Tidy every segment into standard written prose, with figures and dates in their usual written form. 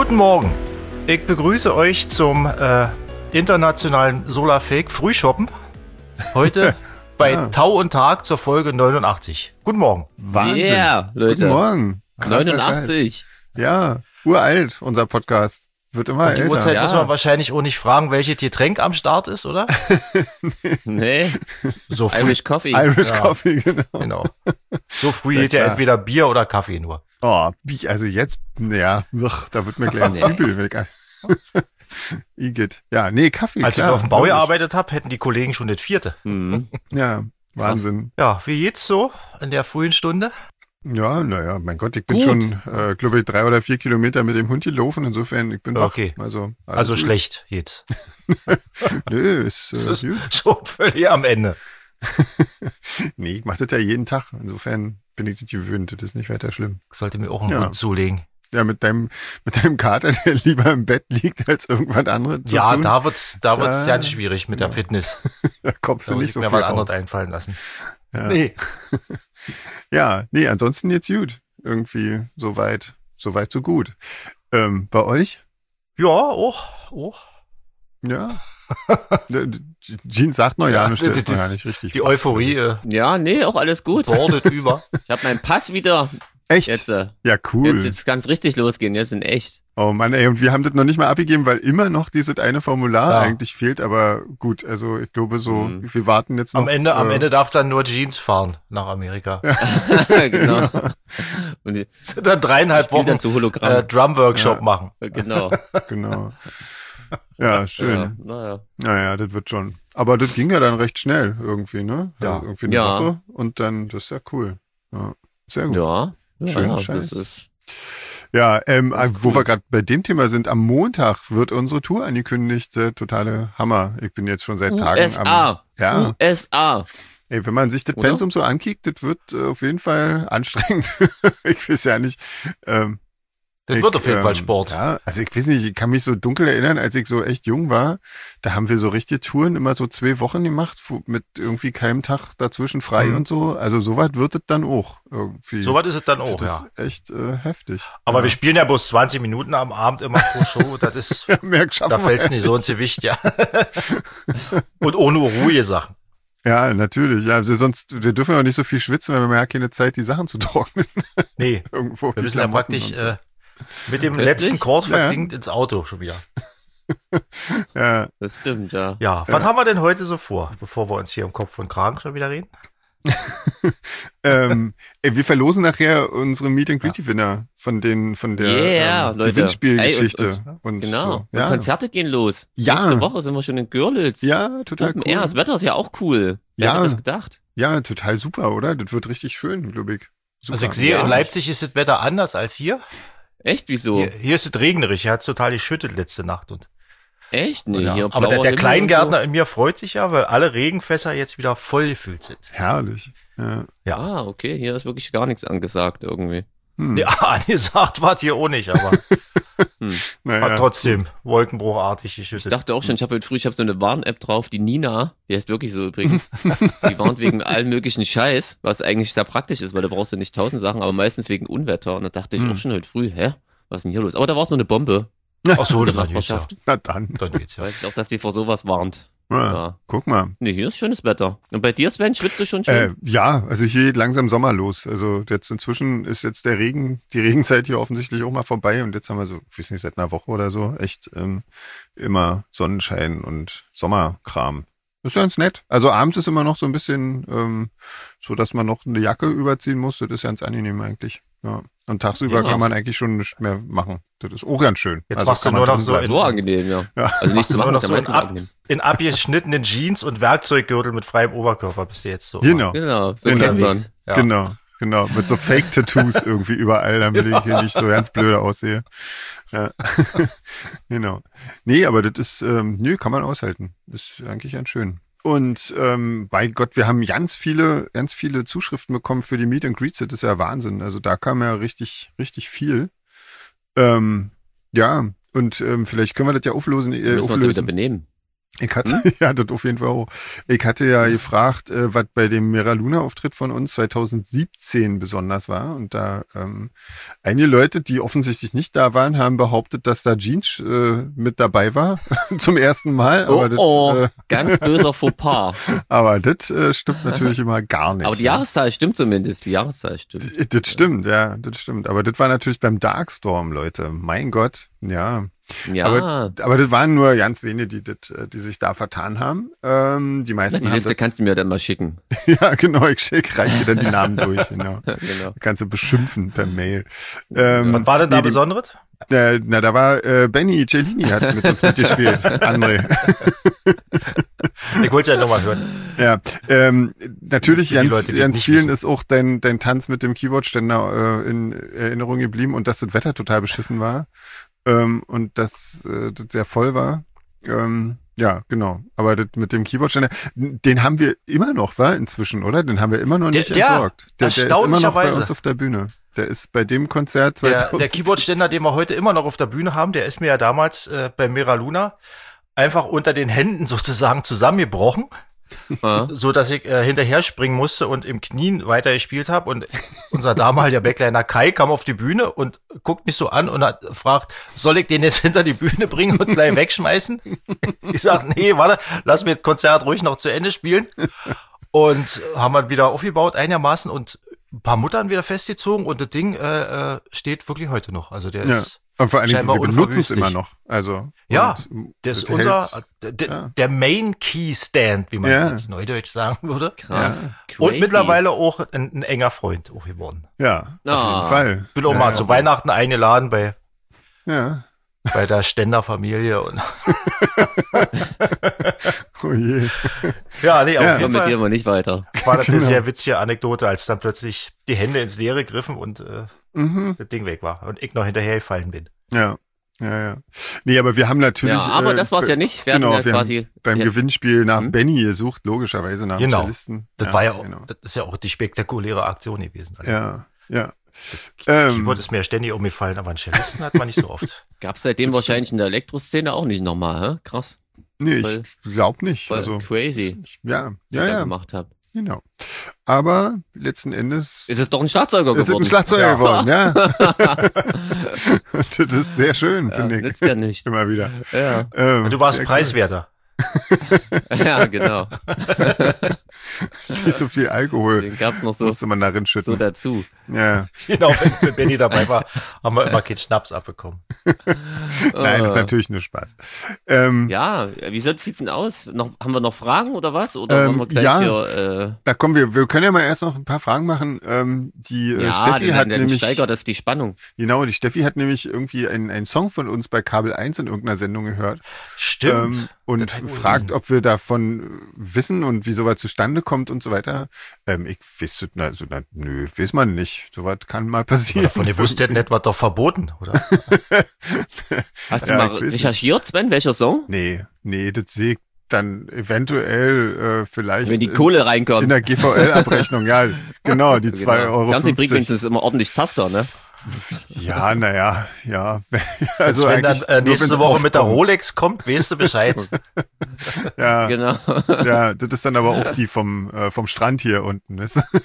Guten Morgen. Ich begrüße euch zum internationalen Solarfake Frühshoppen. Heute bei Tau und Tag zur Folge 89. Guten Morgen. Wahnsinn. Yeah, Leute. Guten Morgen. Krasser 89. Scheiß. Ja, uralt, unser Podcast. Wird immer Die älter. Uhrzeit muss man wahrscheinlich auch nicht fragen, welches Getränk am Start ist, oder? Nee, So früh. Irish Coffee. Irish Ja. Coffee, genau. Genau. So früh Sehr geht ja klar. entweder Bier oder Kaffee nur. Oh, also jetzt, ja, da wird mir gleich ins Übel. Wenn ich, Igitt. Ja, nee, Kaffee, Als klar. ich auf dem Bau logisch. gearbeitet habe, hätten die Kollegen schon das 4. Mhm. Ja, Wahnsinn. Ja, wie geht's so in der frühen Stunde? Ja, naja, mein Gott, ich bin Gut. schon, glaube ich, 3 oder 4 Kilometer mit dem Hund gelaufen. Insofern, ich bin wach. Okay. Also Also gut. schlecht jetzt. Nö, ist Das gut. ist schon völlig am Ende. Nee, ich mache das ja jeden Tag. Insofern bin ich nicht gewöhnt. Das ist nicht weiter schlimm. Ich sollte mir auch einen Ja. Hund zulegen. Ja, mit deinem Kater, der lieber im Bett liegt, als irgendwas anderes zu Ja, tun. da wird's Da- ganz schwierig mit der Fitness. Da kommst Da du muss nicht ich so mir viel was anderes auf. einfallen lassen. Ja. Nee. Ja, nee, ansonsten jetzt gut. Irgendwie soweit so gut. Bei euch? Ja, auch. Ja. Jean sagt noch ja, nicht, der das ist noch ist gar nicht richtig. Die Euphorie Ja, nee, auch alles gut. bordet über. Ich habe meinen Pass wieder. Echt? Jetzt, Ja, cool. jetzt ganz richtig losgehen. Jetzt in echt. Oh Mann, ey, und wir haben das noch nicht mal abgegeben, weil immer noch dieses eine Formular Ja. eigentlich fehlt, aber gut, also ich glaube so, wir warten jetzt noch. Am Ende darf dann nur Jeans fahren nach Amerika. Genau. Und die Dann 3,5 spielen dann Wochen zu Hologramm. Drum-Workshop machen. Genau. Genau. Ja, schön. Ja, naja. Naja, das wird schon. Aber das ging ja dann recht schnell irgendwie, ne? Ja. Also irgendwie eine Ja. Woche und dann, das ist ja cool. Ja, sehr gut. Ja. Schönen Ja, Scheiß. das ist. Ja, wo wir gerade bei dem Thema sind, am Montag wird unsere Tour angekündigt. Totale Hammer. Ich bin jetzt schon seit Tagen USA. Ja, USA. ey, wenn man sich das Oder? Pensum so ankickt, das wird auf jeden Fall anstrengend. Ich weiß ja nicht. Das wird auf jeden Fall Sport. Ja, also ich weiß nicht, ich kann mich so dunkel erinnern, als ich so echt jung war, da haben wir so richtige Touren immer so 2 Wochen gemacht, mit irgendwie keinem Tag dazwischen frei und so. Also soweit wird es dann auch irgendwie. So was ist es dann auch, das ja. ist echt heftig. Aber ja. wir spielen ja bloß 20 Minuten am Abend immer pro Show. Das ist, Ja, mehr schaffen da wir fällt's nicht so ins Gewicht, ja. Und ohne ruhige Sachen. Ja, natürlich. Ja, also sonst, wir dürfen ja auch nicht so viel schwitzen, weil wir haben ja keine Zeit, die Sachen zu trocknen. Nee, Irgendwo. wir die müssen ja Klamotten praktisch und so. mit dem Köstlich? letzten Chord Ja. verklingt ins Auto schon wieder. Ja, Das stimmt, ja. Ja, was haben wir denn heute so vor, bevor wir uns hier im Kopf und Kragen schon wieder reden? ey, wir verlosen nachher unsere Meet and Greet Winner von der Leute. Gewinnspielgeschichte. Ey, Und Genau. so. Und Ja. Konzerte gehen los. Ja. Nächste Woche sind wir schon in Görlitz. Ja, total Open cool. Air. Das Wetter ist ja auch cool. Wer Ja. hätte das gedacht? Ja, total super, oder? Das wird richtig schön, glaube ich. Super. Also ich sehe, Ja. in Leipzig ist das Wetter anders als hier. Echt? Wieso? Hier ist es regnerisch, hier hat es total geschüttet letzte Nacht. Und, Echt? Nee, ja. hier Aber der blauer Himmel Kleingärtner in mir freut sich ja, weil alle Regenfässer jetzt wieder voll gefüllt sind. Herrlich. Ja. und so. Ah, okay. Hier ist wirklich gar nichts angesagt irgendwie. Ja, angesagt war es hier auch nicht, aber Naja. hat trotzdem wolkenbruchartig Ich geschüttet. dachte auch schon, ich habe so eine Warn-App drauf, die Nina, die heißt wirklich so übrigens, die warnt wegen allen möglichen Scheiß, was eigentlich sehr praktisch ist, weil da brauchst du nicht 1000 Sachen, aber meistens wegen Unwetter. Und da dachte ich auch schon heute früh, was ist denn hier los? Aber da war es nur eine Bombe. Ach so, in das der war geht's ja. Nachbarschaft. Na dann. Dann geht's ja. Weiß ich auch, dass die vor sowas warnt. Ja. Ja. Guck mal. Nee, hier ist schönes Wetter. Und bei dir, Sven, schwitzt du schon schön? Ja, also hier geht langsam Sommer los. Also jetzt inzwischen ist jetzt die Regenzeit hier offensichtlich auch mal vorbei und jetzt haben wir so, ich weiß nicht, seit einer Woche oder so echt immer Sonnenschein und Sommerkram. Das ist ganz nett. Also abends ist immer noch so ein bisschen so, dass man noch eine Jacke überziehen muss. Das ist ganz angenehm eigentlich. Ja. Und tagsüber Ja. kann man eigentlich schon nichts mehr machen. Das ist auch ganz schön. Jetzt machst du kann man nur noch drin so bleiben. So angenehm, ja. Ja. Also nicht zu Nur machen, noch ist ja so in, meistens angenehm. in abgeschnittenen Jeans und Werkzeuggürtel mit freiem Oberkörper bist du jetzt so. Genau. Genau, so Genau. kennt man. Ja. Genau. Mit so Fake-Tattoos irgendwie überall, damit ich hier nicht so ganz blöde aussehe. Ja. Genau. Nee, aber das ist, kann man aushalten. Ist eigentlich ganz schön. Und bei Gott, wir haben ganz viele Zuschriften bekommen für die Meet and Greets. Das ist ja Wahnsinn. Also da kam ja richtig, richtig viel. Ja, und vielleicht können wir das ja auflösen. Müssen wir uns ja wieder benehmen. Ich hatte, ja, das auf jeden Fall auch. Ich hatte ja gefragt, was bei dem Mera Luna-Auftritt von uns 2017 besonders war. Und da einige Leute, die offensichtlich nicht da waren, haben behauptet, dass da Jeans mit dabei war zum ersten Mal. Aber ganz böser Fauxpas. Aber das stimmt natürlich immer gar nicht. Aber die Jahreszahl stimmt zumindest. Die Jahreszahl stimmt. Das stimmt, ja, das stimmt. Aber das war natürlich beim Darkstorm, Leute. Mein Gott, ja. Ja. Aber das waren nur ganz wenige, die sich da vertan haben. Die meisten die Liste kannst du mir dann mal schicken. Ja, genau, ich reiche dir dann die Namen durch. Genau. Genau. Kannst du beschimpfen per Mail. Was war denn da Besonderes? Da war Benny Cellini hat mit uns mitgespielt, André. Ich wollte es ja nochmal hören. Ja, natürlich ganz vielen ist auch dein Tanz mit dem Keyboard-Ständer in Erinnerung geblieben und dass das Wetter total beschissen war. Und das sehr voll war. Ja, genau. Aber das mit dem Keyboardständer, den haben wir immer noch, inzwischen, oder? Den haben wir immer noch nicht entsorgt. Der ist immer noch bei uns auf der Bühne. Der ist bei dem Konzert 2017. Der Keyboardständer, den wir heute immer noch auf der Bühne haben, der ist mir ja damals bei Mera Luna einfach unter den Händen sozusagen zusammengebrochen. So dass ich hinterher springen musste und im Knien weiter gespielt habe und unser damaliger Backliner Kai kam auf die Bühne und guckt mich so an und hat fragt, soll ich den jetzt hinter die Bühne bringen und gleich wegschmeißen? Ich sag, nee, warte, lass mir das Konzert ruhig noch zu Ende spielen und haben wir wieder aufgebaut einigermaßen und ein paar Muttern wieder festgezogen und das Ding steht wirklich heute noch, also der ist und vor allem, wir benutzen es immer noch. Also, ja, das ist der Main Key Stand, wie man jetzt neudeutsch sagen würde. Krass. Ja. Und mittlerweile auch ein enger Freund auch geworden. Ja, auf jeden Fall. Bin auch mal zu Weihnachten eingeladen bei der Ständerfamilie. Und oh je. Ja, nee, auf jeden Fall. Mit dir aber nicht weiter. War das eine sehr witzige Anekdote, als dann plötzlich die Hände ins Leere griffen und das Ding weg war und ich noch hinterher gefallen bin. Ja. Nee, aber wir haben natürlich. Ja, aber das war's ja nicht. Wir haben beim Gewinnspiel nach Benny gesucht, logischerweise nach dem Cellisten. Das war ja auch, das ist ja auch die spektakuläre Aktion gewesen. Also ja. Das Keyboard ist mir ja ständig umgefallen, aber einen Cellisten hat man nicht so oft. Gab's seitdem wahrscheinlich in der Elektroszene auch nicht nochmal, hä? Krass. Nee, ich glaub nicht. Also crazy. Ja. Gemacht habt. Genau. Aber letzten Endes ist es doch ein Schlagzeuger geworden. Es ist ein Schlagzeuger geworden, ja. Das ist sehr schön, finde ich. Nützt ja nicht. Immer wieder. Ja. Du warst preiswerter. Ja, genau. Nicht so viel Alkohol. Den gab's noch so. Musste man darin schütten. So dazu. Ja. Genau, wenn Benny dabei war, haben wir immer keinen Schnaps abbekommen. Nein, das ist natürlich nur Spaß. Ja, wie sieht's denn aus? Haben wir noch Fragen oder was? Oder wollen wir gleich da kommen wir können ja mal erst noch ein paar Fragen machen. Steffi hat nämlich steigert das die Spannung. Genau, die Steffi hat nämlich irgendwie einen Song von uns bei Kabel 1 in irgendeiner Sendung gehört. Stimmt. Und fragt, ob wir davon wissen und wie sowas zustande kommt und so weiter. Ich weiß, weiß man nicht. Sowas kann mal passieren. Davon ihr wusstet nicht, was doch verboten, oder? Hast du mal recherchiert, Sven, welcher Song? Nee, das sehe ich dann eventuell vielleicht. Wenn die Kohle reinkommt. In der GVL-Abrechnung, ja, genau, die 2,50 Euro. Fernsehbreakdance ist immer ordentlich Zaster, ne? Ja, ja. Also wenn dann nächste Woche mit der Rolex kommt, weißt du Bescheid. Ja, genau. Ja, das ist dann aber auch die vom Strand hier unten.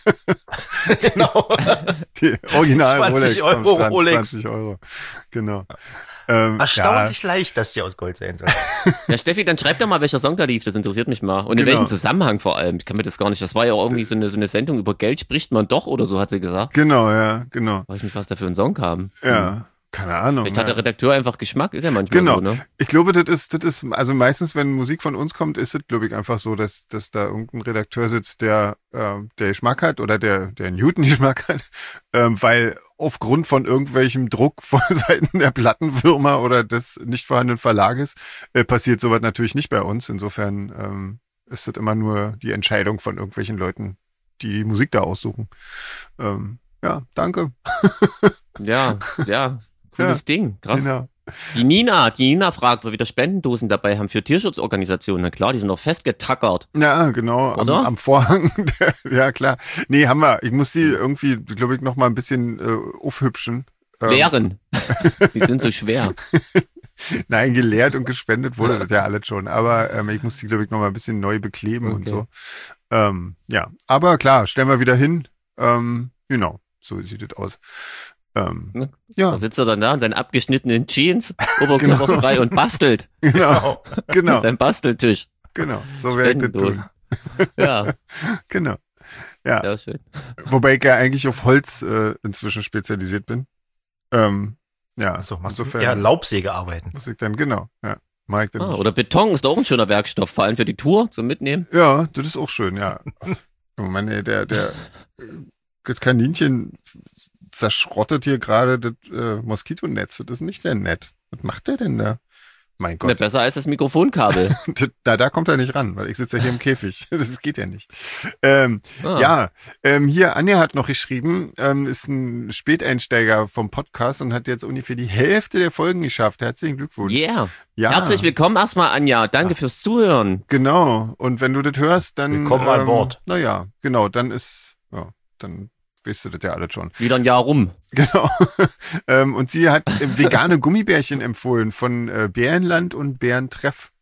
Genau. Die Original 20 Rolex vom Strand, Rolex. 20 Euro, genau. Erstaunlich leicht, dass die aus Gold sein soll. Ja, Steffi, dann schreib doch mal, welcher Song da lief, das interessiert mich mal. Und in welchem Zusammenhang vor allem, ich kann mir das gar nicht, das war ja irgendwie so eine Sendung über Geld spricht man doch oder so, hat sie gesagt. Genau, ja, genau. Weiß ich nicht, was da für ein Song kam. Ja. Keine Ahnung. Vielleicht hat der Redakteur einfach Geschmack, ist ja manchmal so, ne? Ich glaube, das ist, also meistens, wenn Musik von uns kommt, ist es, glaube ich, einfach so, dass da irgendein Redakteur sitzt, der Geschmack hat oder der Newton-Geschmack hat, weil aufgrund von irgendwelchem Druck von Seiten der Plattenfirma oder des nicht vorhandenen Verlages passiert sowas natürlich nicht bei uns. Insofern ist das immer nur die Entscheidung von irgendwelchen Leuten, die Musik da aussuchen. Ja, danke. Ja. Cooles Ding, krass. Genau. Die Nina fragt, ob wir wieder Spendendosen dabei haben für Tierschutzorganisationen. Na klar, die sind doch festgetackert. Ja, genau, am Vorhang. Ja, klar. Nee, haben wir. Ich muss die irgendwie, glaube ich, noch mal ein bisschen aufhübschen. Leeren. Die sind so schwer. Nein, geleert und gespendet wurde das ja alles schon. Aber ich muss die, glaube ich, noch mal ein bisschen neu bekleben und so. Ja, aber klar, stellen wir wieder hin. Genau, so sieht es aus. Ja. Da sitzt er dann da in seinen abgeschnittenen Jeans, oberkörperfrei und bastelt. Genau. Sein Basteltisch. Genau, so werde ich das tun. Ja. Genau. Ja. Sehr schön. Wobei ich ja eigentlich auf Holz inzwischen spezialisiert bin. Ja. Achso, machst du ja Laubsäge arbeiten? Muss ich dann, genau. Ja. Mach ich dann oder Beton ist auch ein schöner Werkstoff, vor allem für die Tour zum Mitnehmen. Ja, das ist auch schön, ja. Oh Mann, ey, das Kaninchen zerschrottet hier gerade das Moskitonetz. Das ist nicht sehr nett. Was macht der denn da? Mein Gott. Besser als das Mikrofonkabel. Da kommt er nicht ran, weil ich sitze ja hier im Käfig. Das geht ja nicht. Ja, hier, Anja hat noch geschrieben, ist ein Späteinsteiger vom Podcast und hat jetzt ungefähr die Hälfte der Folgen geschafft. Herzlichen Glückwunsch. Yeah. Ja. Herzlich willkommen erstmal, Anja. Danke fürs Zuhören. Genau. Und wenn du das hörst, dann... Willkommen an Bord. Naja, genau, dann weißt du das ja alles schon. Wieder ein Jahr rum. Genau. Und sie hat vegane Gummibärchen empfohlen von Bärenland und Bärentreff.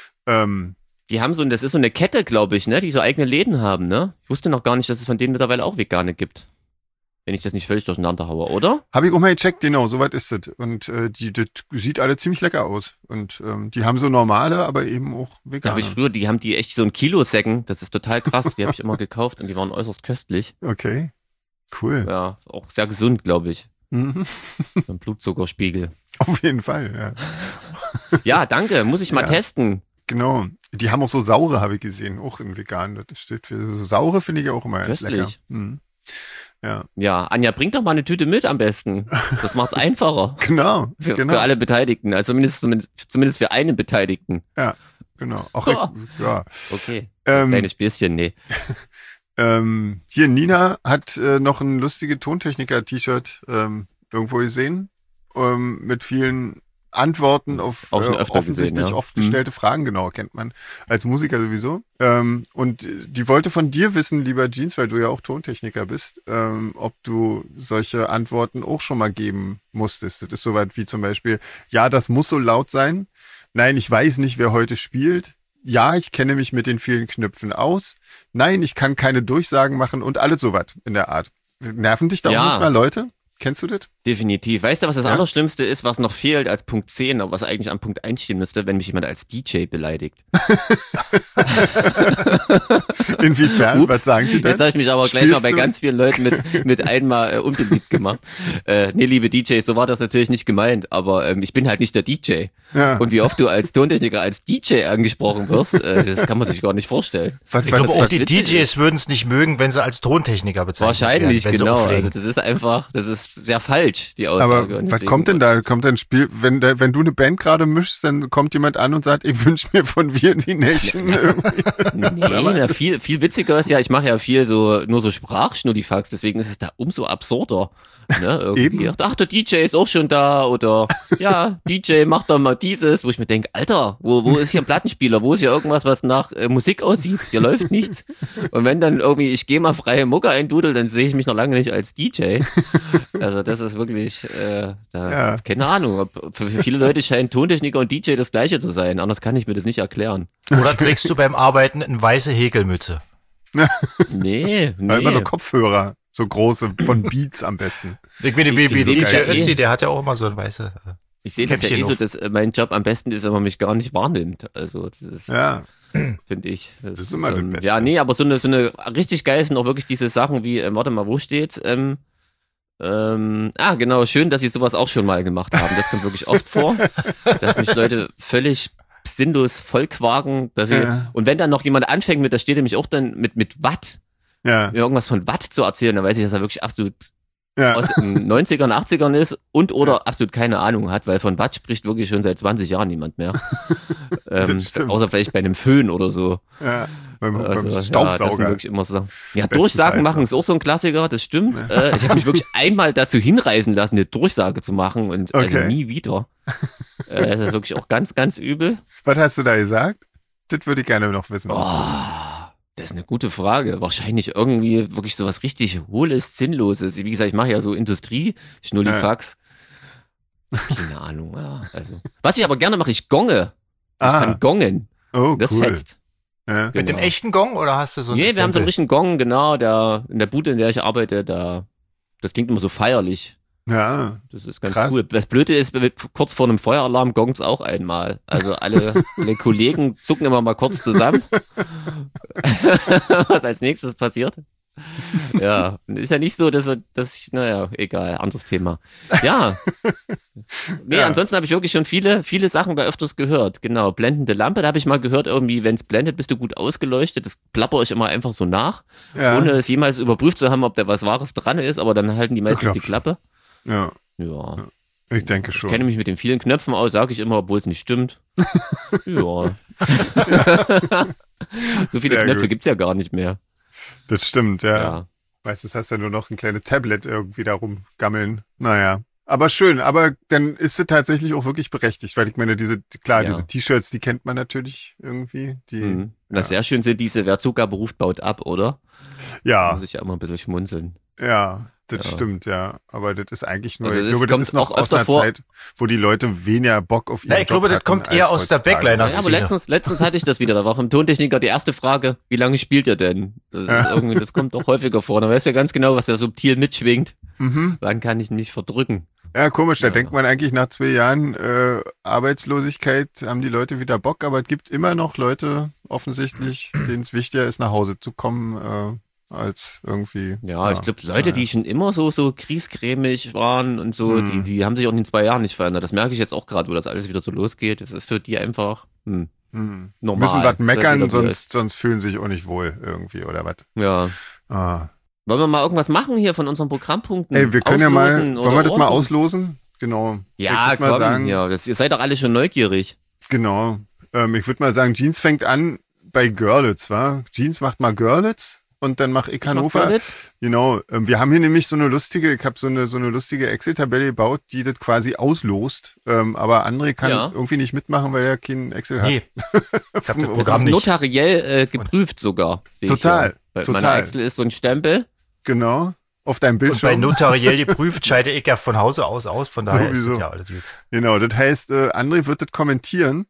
Die haben das ist so eine Kette, glaube ich, ne, die so eigene Läden haben, ne? Ich wusste noch gar nicht, dass es von denen mittlerweile auch vegane gibt. Wenn ich das nicht völlig durcheinander haue, oder? Habe ich auch mal gecheckt, genau, soweit ist es. Und das sieht alle ziemlich lecker aus. Und die haben so normale, aber eben auch vegane. Die haben die echt so ein Kilo-Säcken, das ist total krass, die habe ich immer gekauft und die waren äußerst köstlich. Okay. Cool. Ja, auch sehr gesund, glaube ich. Mhm. Ein Blutzuckerspiegel. Auf jeden Fall, ja. Ja, danke. Muss ich mal testen. Genau. Die haben auch so saure, habe ich gesehen, auch in vegan. Das steht für so saure, finde ich auch immer ganz lecker. Mhm. Ja, Anja, bring doch mal eine Tüte mit am besten. Das macht's einfacher. Genau. Für alle Beteiligten. Also zumindest für einen Beteiligten. Ja, genau. Auch ja. Okay. Kleines Späßchen, nee. Hier, Nina hat noch ein lustige Tontechniker-T-Shirt irgendwo gesehen, mit vielen Antworten auf offensichtlich oft gestellte Fragen, genau, kennt man als Musiker sowieso. Und die wollte von dir wissen, lieber Jeans, weil du ja auch Tontechniker bist, ob du solche Antworten auch schon mal geben musstest. Das ist soweit wie zum Beispiel, ja, das muss so laut sein. Nein, ich weiß nicht, wer heute spielt. Ja, ich kenne mich mit den vielen Knöpfen aus. Nein, ich kann keine Durchsagen machen und alles sowas in der Art. Nerven dich da auch manchmal Leute? Kennst du das? Definitiv. Weißt du, was das Allerschlimmste ist, was noch fehlt als Punkt 10, aber was eigentlich an Punkt 1 stehen müsste, wenn mich jemand als DJ beleidigt? Inwiefern? Ups, was sagen die denn? Jetzt habe ich mich aber gleich mal bei ganz vielen Leuten mit einmal unbeliebt gemacht. Nee, liebe DJs, so war das natürlich nicht gemeint, aber ich bin halt nicht der DJ. Ja. Und wie oft du als Tontechniker als DJ angesprochen wirst, das kann man sich gar nicht vorstellen. Ich glaube auch die DJs würden es nicht mögen, wenn sie als Tontechniker bezeichnet werden. Wahrscheinlich, genau. Also das ist sehr falsch, die Aussage. Aber was kommt denn da? Kommt ein Spiel, wenn du eine Band gerade mischst, dann kommt jemand an und sagt, ich wünsche mir von VNV Nation irgendwie. Nee, viel witziger ist ja, ich mache ja viel nur so Sprachschnurrifax, deswegen ist es da umso absurder. Ne, irgendwie. Ach, der DJ ist auch schon da oder ja, DJ, mach doch mal dieses, wo ich mir denke, Alter, wo ist hier ein Plattenspieler? Wo ist hier irgendwas, was nach Musik aussieht? Hier läuft nichts. Und wenn dann irgendwie, ich gehe mal freie Mucke eindudel, dann sehe ich mich noch lange nicht als DJ. Also das ist wirklich, keine Ahnung. Für viele Leute scheint Tontechniker und DJ das Gleiche zu sein. Anders kann ich mir das nicht erklären. Oder trägst du beim Arbeiten eine weiße Häkelmütze? Nee. Immer so Kopfhörer. So große, von Beats am besten. Ich meine, wie der hat ja auch immer so ein weiße Ich sehe das ja so, dass mein Job am besten ist, wenn man mich gar nicht wahrnimmt. Also das ist, finde ich. Das ist immer das Beste. Ja, nee, aber so eine richtig geil sind auch wirklich diese Sachen wie, warte mal, wo steht's? Genau, schön, dass sie sowas auch schon mal gemacht haben. Das kommt wirklich oft vor, dass mich Leute völlig sinnlos vollquaken, dass sie, und wenn dann noch jemand anfängt da steht nämlich auch dann mit Watt, irgendwas von Watt zu erzählen, dann weiß ich, dass er wirklich absolut aus den 90ern, 80ern ist oder absolut keine Ahnung hat, weil von Watt spricht wirklich schon seit 20 Jahren niemand mehr. Außer vielleicht bei einem Föhn oder so. Ja, beim Staubsauger. Ja, das sind wirklich immer so. Ja, Durchsagen machen ist auch so ein Klassiker, das stimmt. Ich habe mich wirklich einmal dazu hinreißen lassen, eine Durchsage zu machen und also nie wieder. Das ist wirklich auch ganz, ganz übel. Was hast du da gesagt? Das würde ich gerne noch wissen. Das ist eine gute Frage. Wahrscheinlich irgendwie wirklich sowas richtig Hohles, Sinnloses. Wie gesagt, ich mache ja so Industrie-Schnullifax. Keine Ahnung, ja. Also. Was ich aber gerne mache, ich gonge. Ich kann gongen. Oh, das cool. fetzt. Ja. Mit dem echten Gong oder hast du so Nee, wir haben so einen richtigen Gong, genau. In der Bude, in der ich arbeite, das klingt immer so feierlich. Ja. Das ist ganz Krass. cool. Das Blöde ist, kurz vor einem Feueralarm gongt's auch einmal. Also alle Kollegen zucken immer mal kurz zusammen, was als nächstes passiert. Ja, ist ja nicht so, dass ich, naja, egal, anderes Thema. Ja. Nee, ansonsten habe ich wirklich schon viele Sachen da öfters gehört. Genau, blendende Lampe, da habe ich mal gehört, irgendwie, wenn es blendet, bist du gut ausgeleuchtet. Das plapper ich immer einfach so nach, ohne es jemals überprüft zu haben, ob da was Wahres dran ist, aber dann halten die meistens die Klappe. Ja. Ich denke schon. Ich kenne mich mit den vielen Knöpfen aus, sage ich immer, obwohl es nicht stimmt. Ja. So viele Knöpfe gibt's ja gar nicht mehr. Das stimmt, ja. Meistens hast du ja nur noch ein kleines Tablet irgendwie da rumgammeln. Naja. Aber schön, aber dann ist sie tatsächlich auch wirklich berechtigt, weil ich meine, diese T-Shirts, die kennt man natürlich irgendwie. Das sehr schön sind diese, wer Zucker beruft, baut ab, oder? Ja. Da muss ich ja immer ein bisschen schmunzeln. Ja, das stimmt, ja. Aber das ist eigentlich nur, also ich glaube, das ist noch aus einer Zeit, wo die Leute weniger Bock auf ihren Job ich glaube, das kommt eher aus der Backliner-Szene. Ja, aber letztens hatte ich das wieder. Da war vom Tontechniker die erste Frage, wie lange spielt ihr denn? Das kommt auch häufiger vor. Da weißt du ja ganz genau, was da subtil mitschwingt. Wann kann ich mich verdrücken? Ja, komisch, da denkt man eigentlich nach 2 Jahren Arbeitslosigkeit haben die Leute wieder Bock, aber es gibt immer noch Leute offensichtlich, denen es wichtiger ist, nach Hause zu kommen, als irgendwie. Ja, ich glaube, Leute, die schon immer so griesgrämig waren und so, die haben sich auch in den 2 Jahren nicht verändert. Das merke ich jetzt auch gerade, wo das alles wieder so losgeht. Das ist für die einfach normal. Müssen was meckern, sonst fühlen sich auch nicht wohl irgendwie, oder was? Ja. Wollen wir mal irgendwas machen hier von unseren Programmpunkten? Ey, wir können ja mal, wollen wir das mal auslosen? Genau. Ja, komm, mal sagen, ihr seid doch alle schon neugierig. Genau. Ich würde mal sagen, Jeans fängt an bei Görlitz, wa? Jeans macht mal Görlitz. Und dann mache ich Hannover. Genau. Wir haben hier nämlich ich habe so eine lustige Excel-Tabelle gebaut, die das quasi auslost. Aber André kann irgendwie nicht mitmachen, weil er kein Excel hat. Nee. Ich hab das ist notariell geprüft sogar. Total. Meine Excel ist so ein Stempel. Genau. Auf deinem Bildschirm. Und bei notariell geprüft scheide ich ja von Hause aus, von daher sowieso. Ist das ja alles gut. Genau, das heißt, André wird das kommentieren.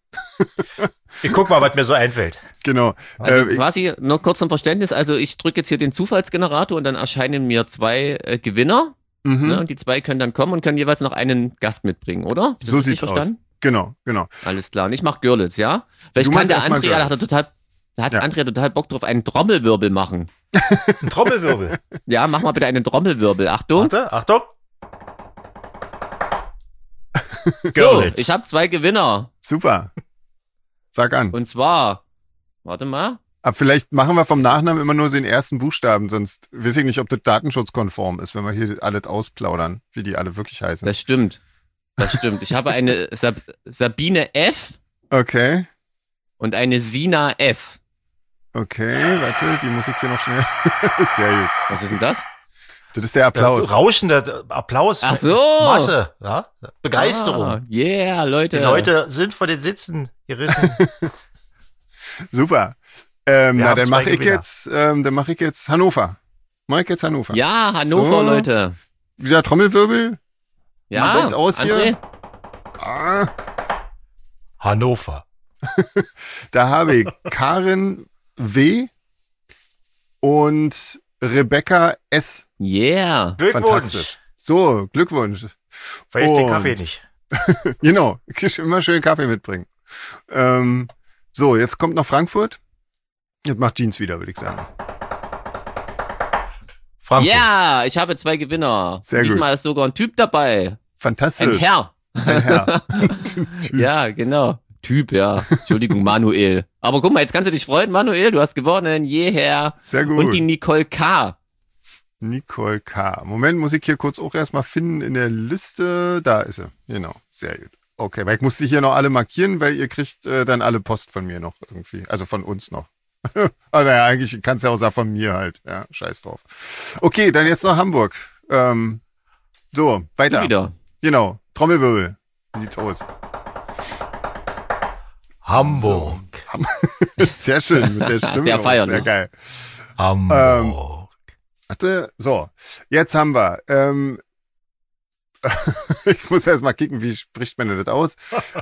Ich guck mal, was mir so einfällt. Genau. Also quasi, noch kurz zum Verständnis, also ich drücke jetzt hier den Zufallsgenerator und dann erscheinen mir 2 Gewinner. Ne, und die 2 können dann kommen und können jeweils noch einen Gast mitbringen, oder? So sieht's aus. Genau. Alles klar, und ich mach Görlitz, ja? Vielleicht kann der André, da hat Andrea total Bock drauf, einen Trommelwirbel machen. Ein Trommelwirbel? Ja, mach mal bitte einen Trommelwirbel. Achtung. Warte, Achtung. So, ich habe 2 Gewinner. Super. Sag an. Und zwar, warte mal. Aber vielleicht machen wir vom Nachnamen immer nur den ersten Buchstaben, sonst weiß ich nicht, ob das datenschutzkonform ist, wenn wir hier alles ausplaudern, wie die alle wirklich heißen. Das stimmt. Ich habe eine Sabine F. Okay. Und eine Sina S. Okay, warte, die Musik hier noch schnell. Sehr gut. Was ist denn das? Das ist der Applaus. Rauschender Applaus. Ach so. Masse, ja? Begeisterung. Yeah, Leute. Die Leute sind vor den Sitzen gerissen. Super. Dann mache ich jetzt Hannover. Mach ich jetzt Hannover. Ja, Hannover, so, Leute. Wieder Trommelwirbel. Ja, Macht uns aus André. Hier. Hannover. Da habe ich Karin W. und Rebecca S. Yeah. Glückwunsch. Fantastisch. So, Glückwunsch. Vergiss den Kaffee nicht. Genau, immer schön Kaffee mitbringen. So, jetzt kommt noch Frankfurt. Jetzt macht Jeans wieder, würde ich sagen. Frankfurt. Ja, ich habe 2 Gewinner. Sehr gut. Diesmal ist sogar ein Typ dabei. Fantastisch. Ein Herr. Typ. Ja, genau. Typ, ja. Entschuldigung, Manuel. Aber guck mal, jetzt kannst du dich freuen, Manuel, du hast gewonnen. Jeher. Sehr gut. Und die Nicole K. Nicole K. Moment, muss ich hier kurz auch erstmal finden in der Liste. Da ist sie. Genau. Sehr gut. Okay, weil ich muss die hier noch alle markieren, weil ihr kriegt dann alle Post von mir noch irgendwie. Also von uns noch. Aber naja, eigentlich kannst du ja auch sagen von mir halt. Ja, scheiß drauf. Okay, dann jetzt noch Hamburg. So, weiter. Wieder. Genau. Trommelwirbel. Wie sieht's aus? Hamburg. So. Sehr schön mit der Stimme. Sehr feierlich. Sehr geil. Hamburg. Warte, so. Jetzt haben wir ich muss erst mal kicken, wie spricht man das aus?